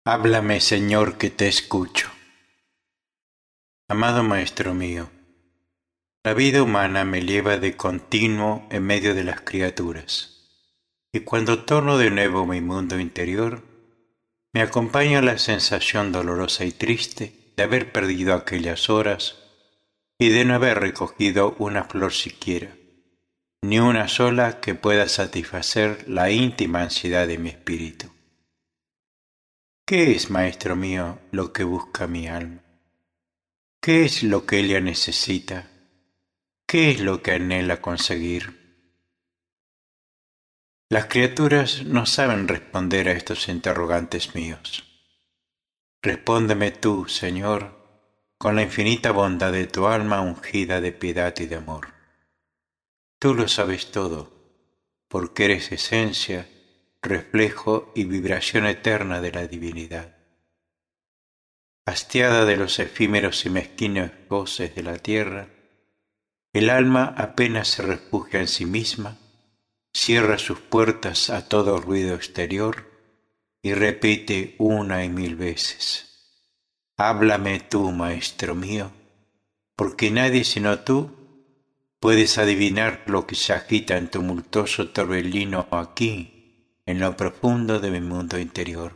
Háblame, Señor, que te escucho. Amado Maestro mío, la vida humana me lleva de continuo en medio de las criaturas, y cuando torno de nuevo mi mundo interior, me acompaña la sensación dolorosa y triste de haber perdido aquellas horas y de no haber recogido una flor siquiera, ni una sola que pueda satisfacer la íntima ansiedad de mi espíritu. ¿Qué es, Maestro mío, lo que busca mi alma? ¿Qué es lo que ella necesita? ¿Qué es lo que anhela conseguir? Las criaturas no saben responder a estos interrogantes míos. Respóndeme tú, Señor, con la infinita bondad de tu alma ungida de piedad y de amor. Tú lo sabes todo, porque eres esencia, reflejo y vibración eterna de la divinidad. Hastiada de los efímeros y mezquinos goces de la tierra, el alma apenas se refugia en sí misma, cierra sus puertas a todo ruido exterior y repite una y mil veces: háblame tú, Maestro mío, porque nadie sino tú puedes adivinar lo que se agita en tumultuoso torbellino aquí, en lo profundo de mi mundo interior.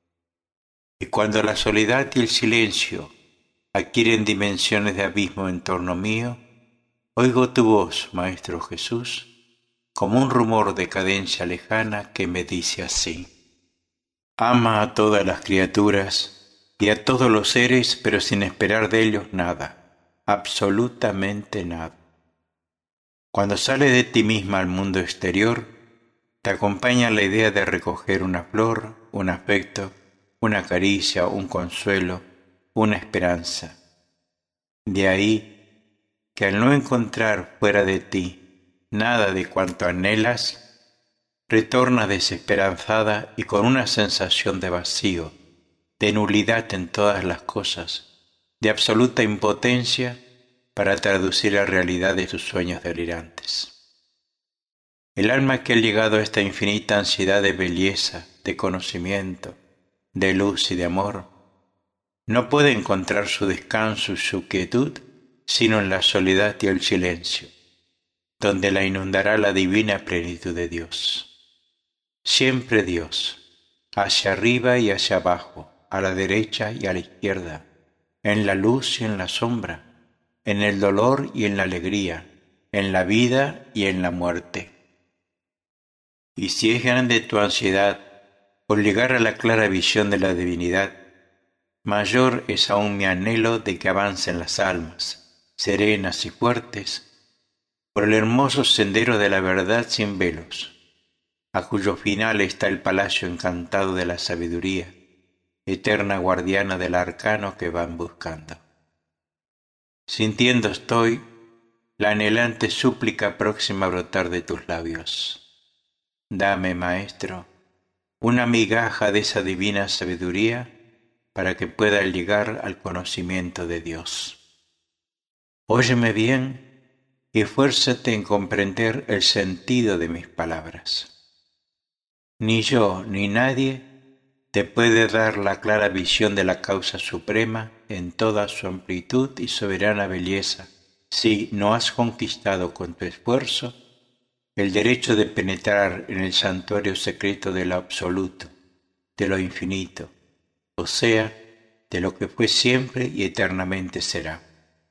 Y cuando la soledad y el silencio adquieren dimensiones de abismo en torno mío, oigo tu voz, Maestro Jesús, como un rumor de cadencia lejana que me dice así: ama a todas las criaturas y a todos los seres, pero sin esperar de ellos nada, absolutamente nada. Cuando sales de ti misma al mundo exterior, te acompaña la idea de recoger una flor, un afecto, una caricia, un consuelo, una esperanza. De ahí que al no encontrar fuera de ti nada de cuanto anhelas, retornas desesperanzada y con una sensación de vacío, de nulidad en todas las cosas, de absoluta impotencia para traducir la realidad de tus sueños delirantes. El alma que ha llegado a esta infinita ansiedad de belleza, de conocimiento, de luz y de amor, no puede encontrar su descanso y su quietud sino en la soledad y el silencio, donde la inundará la divina plenitud de Dios. Siempre Dios, hacia arriba y hacia abajo, a la derecha y a la izquierda, en la luz y en la sombra, en el dolor y en la alegría, en la vida y en la muerte. Y si es grande tu ansiedad por llegar a la clara visión de la divinidad, mayor es aún mi anhelo de que avancen las almas, serenas y fuertes, por el hermoso sendero de la verdad sin velos, a cuyo final está el palacio encantado de la sabiduría, eterna guardiana del arcano que van buscando. Sintiendo estoy la anhelante súplica próxima a brotar de tus labios. Dame, Maestro, una migaja de esa divina sabiduría para que pueda llegar al conocimiento de Dios. Óyeme bien y esfuérzate en comprender el sentido de mis palabras. Ni yo ni nadie te puede dar la clara visión de la causa suprema en toda su amplitud y soberana belleza si no has conquistado con tu esfuerzo el derecho de penetrar en el santuario secreto de lo absoluto, de lo infinito, o sea, de lo que fue siempre y eternamente será.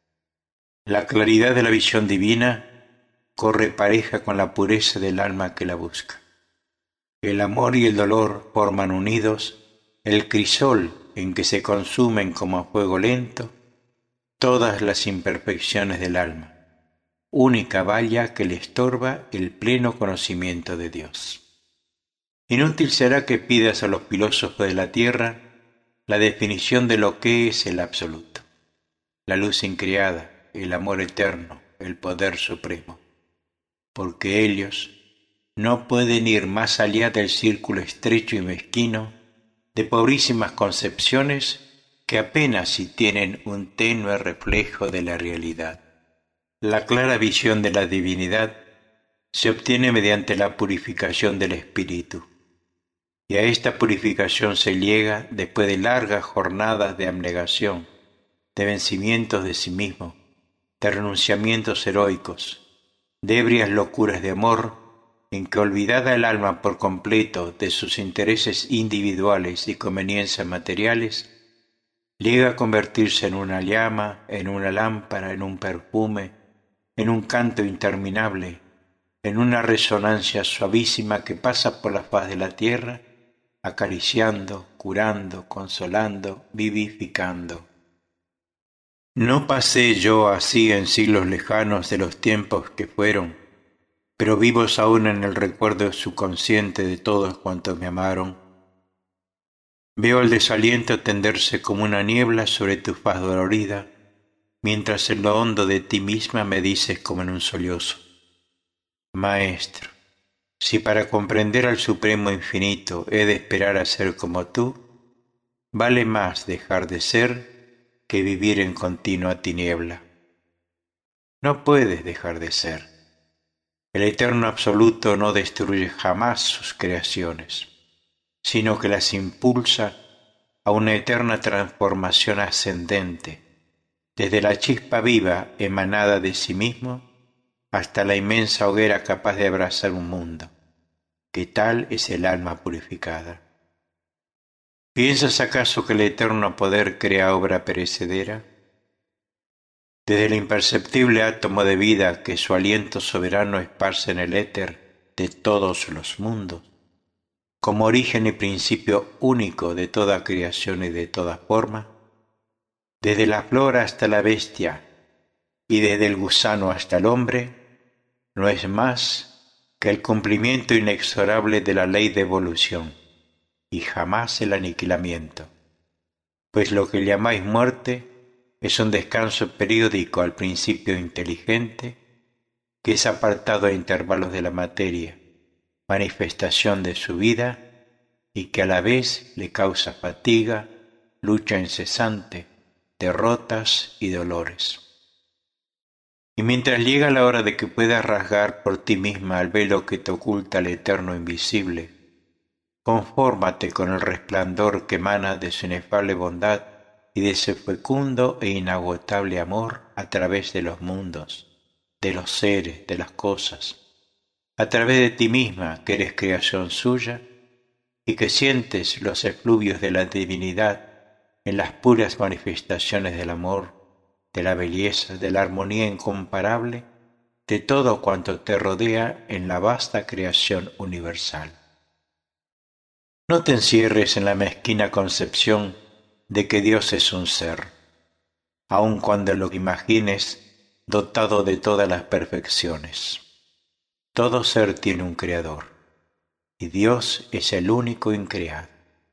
La claridad de la visión divina corre pareja con la pureza del alma que la busca. El amor y el dolor forman unidos el crisol en que se consumen como a fuego lento todas las imperfecciones del alma, única valla que le estorba el pleno conocimiento de Dios. Inútil será que pidas a los filósofos de la tierra la definición de lo que es el absoluto, la luz increada, el amor eterno, el poder supremo, porque ellos no pueden ir más allá del círculo estrecho y mezquino de pobrísimas concepciones que apenas si tienen un tenue reflejo de la realidad. La clara visión de la divinidad se obtiene mediante la purificación del espíritu, y a esta purificación se llega después de largas jornadas de abnegación, de vencimientos de sí mismo, de renunciamientos heroicos, de ebrias locuras de amor, en que olvidada el alma por completo de sus intereses individuales y conveniencias materiales, llega a convertirse en una llama, en una lámpara, en un perfume, en un canto interminable, en una resonancia suavísima que pasa por la faz de la tierra, acariciando, curando, consolando, vivificando. No pasé yo así en siglos lejanos de los tiempos que fueron, pero vivos aún en el recuerdo subconsciente de todos cuantos me amaron. Veo el desaliento tenderse como una niebla sobre tu faz dolorida, mientras en lo hondo de ti misma me dices como en un sollozo: Maestro, si para comprender al Supremo Infinito he de esperar a ser como tú, vale más dejar de ser que vivir en continua tiniebla. No puedes dejar de ser. El Eterno Absoluto no destruye jamás sus creaciones, sino que las impulsa a una eterna transformación ascendente, desde la chispa viva emanada de sí mismo hasta la inmensa hoguera capaz de abrazar un mundo, que tal es el alma purificada. ¿Piensas acaso que el eterno poder crea obra perecedera? Desde el imperceptible átomo de vida que su aliento soberano esparce en el éter de todos los mundos, como origen y principio único de toda creación y de toda forma, desde la flor hasta la bestia y desde el gusano hasta el hombre, no es más que el cumplimiento inexorable de la ley de evolución y jamás el aniquilamiento, pues lo que llamáis muerte es un descanso periódico al principio inteligente que es apartado a intervalos de la materia, manifestación de su vida y que a la vez le causa fatiga, lucha incesante, derrotas y dolores. Y mientras llega la hora de que puedas rasgar por ti misma el velo que te oculta el eterno invisible, confórmate con el resplandor que emana de su inefable bondad y de su fecundo e inagotable amor a través de los mundos, de los seres, de las cosas, a través de ti misma que eres creación suya y que sientes los efluvios de la divinidad en las puras manifestaciones del amor, de la belleza, de la armonía incomparable, de todo cuanto te rodea en la vasta creación universal. No te encierres en la mezquina concepción de que Dios es un ser, aun cuando lo imagines dotado de todas las perfecciones. Todo ser tiene un creador, y Dios es el único increado.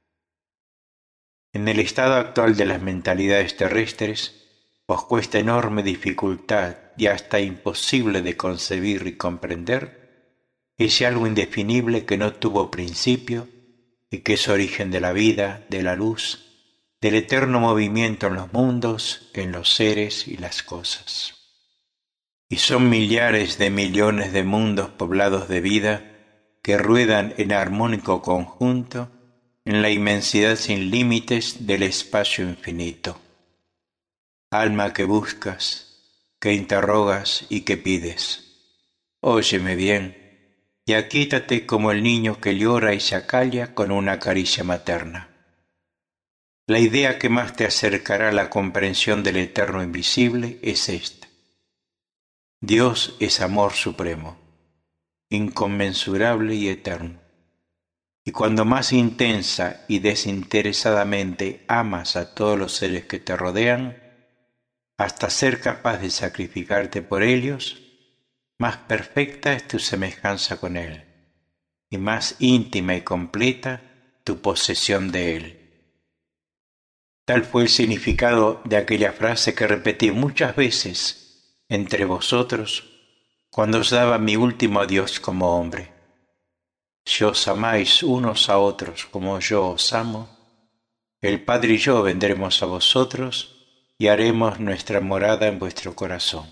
En el estado actual de las mentalidades terrestres, os cuesta enorme dificultad y hasta imposible de concebir y comprender ese algo indefinible que no tuvo principio y que es origen de la vida, de la luz, del eterno movimiento en los mundos, en los seres y las cosas. Y son millares de millones de mundos poblados de vida que ruedan en armónico conjunto en la inmensidad sin límites del espacio infinito. Alma que buscas, que interrogas y que pides, óyeme bien y aquíétate como el niño que llora y se acalla con una caricia materna. La idea que más te acercará a la comprensión del eterno invisible es esta: Dios es amor supremo, inconmensurable y eterno. Y cuando más intensa y desinteresadamente amas a todos los seres que te rodean, hasta ser capaz de sacrificarte por ellos, más perfecta es tu semejanza con Él, y más íntima y completa tu posesión de Él. Tal fue el significado de aquella frase que repetí muchas veces entre vosotros cuando os daba mi último adiós como hombre. Si os amáis unos a otros como yo os amo, el Padre y yo vendremos a vosotros y haremos nuestra morada en vuestro corazón.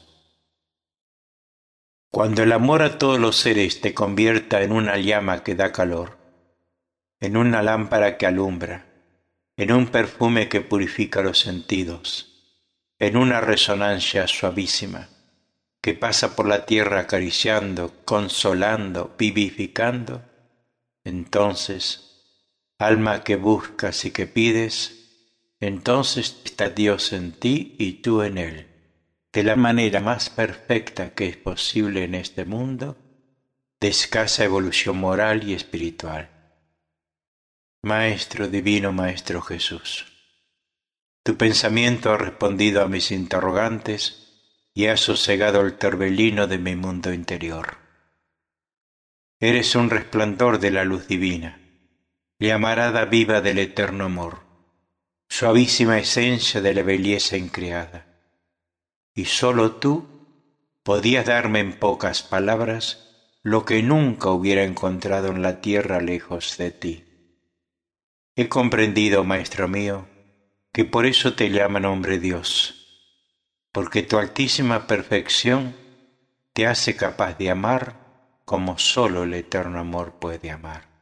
Cuando el amor a todos los seres te convierta en una llama que da calor, en una lámpara que alumbra, en un perfume que purifica los sentidos, en una resonancia suavísima que pasa por la tierra acariciando, consolando, vivificando, entonces, alma que buscas y que pides, entonces está Dios en ti y tú en Él, de la manera más perfecta que es posible en este mundo de escasa evolución moral y espiritual. Maestro divino, Maestro Jesús, tu pensamiento ha respondido a mis interrogantes y ha sosegado el torbellino de mi mundo interior. Eres un resplandor de la luz divina, llamarada viva del eterno amor, suavísima esencia de la belleza increada. Y sólo tú podías darme en pocas palabras lo que nunca hubiera encontrado en la tierra lejos de ti. He comprendido, Maestro mío, que por eso te llaman hombre Dios, porque tu altísima perfección te hace capaz de amar como sólo el eterno amor puede amar.